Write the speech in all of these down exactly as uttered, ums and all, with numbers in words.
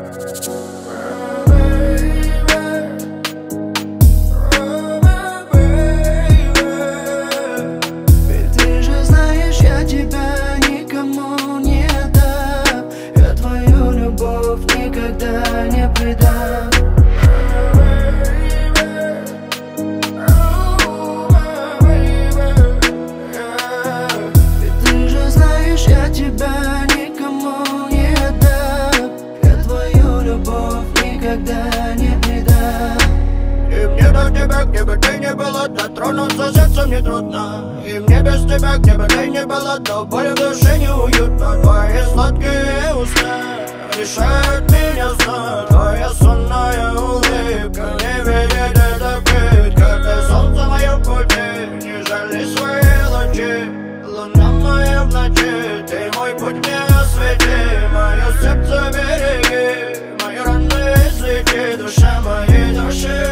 Никогда не предам. Ведь ты же знаешь, я тебя никому не дам. Я твою любовь никогда не предам. И мне до тебя, где бы ты ни была, дотронуться сердцем не трудно. И мне без тебя, где бы ты ни была, но боль в душе неуютно. Твои сладкие уста решают меня знать. Твоя сонная улыбка, не видит эта пытка. Ты солнце мое в пути, не жали свои лучи. Луна моя в ночи, ты мой путь мне освети. Мое сердце береги, мои раны излечи. Душа моей души.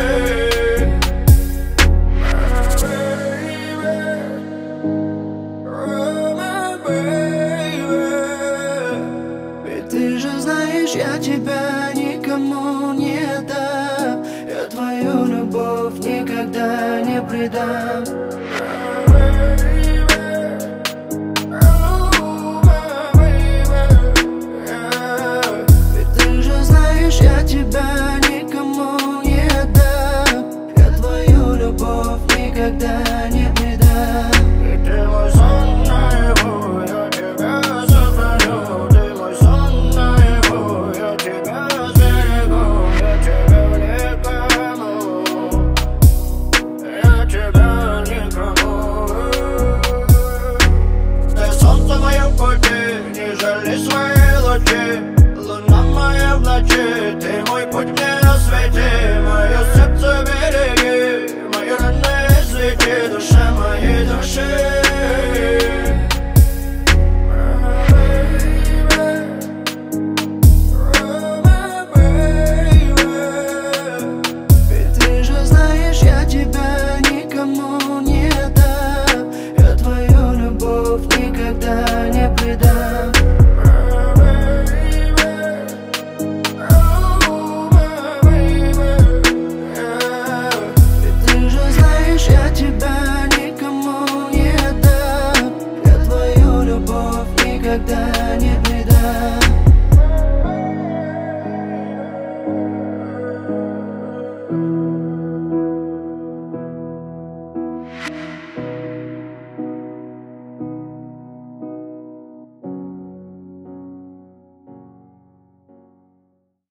Ты же знаешь, я тебя никому не дам. Я твою любовь никогда не предам. Ведь ты же знаешь, я тебя никому не дам. Я твою любовь никогда не предам. И ты мой сон наяву, я тебя сохраню. Ты мой сон наяву, я тебя сберегу. Я тебя никому, я тебя никому. Ты солнце мое в пути, не жали свои лучи. Луна моя в ночи, ты мой путь мне освети.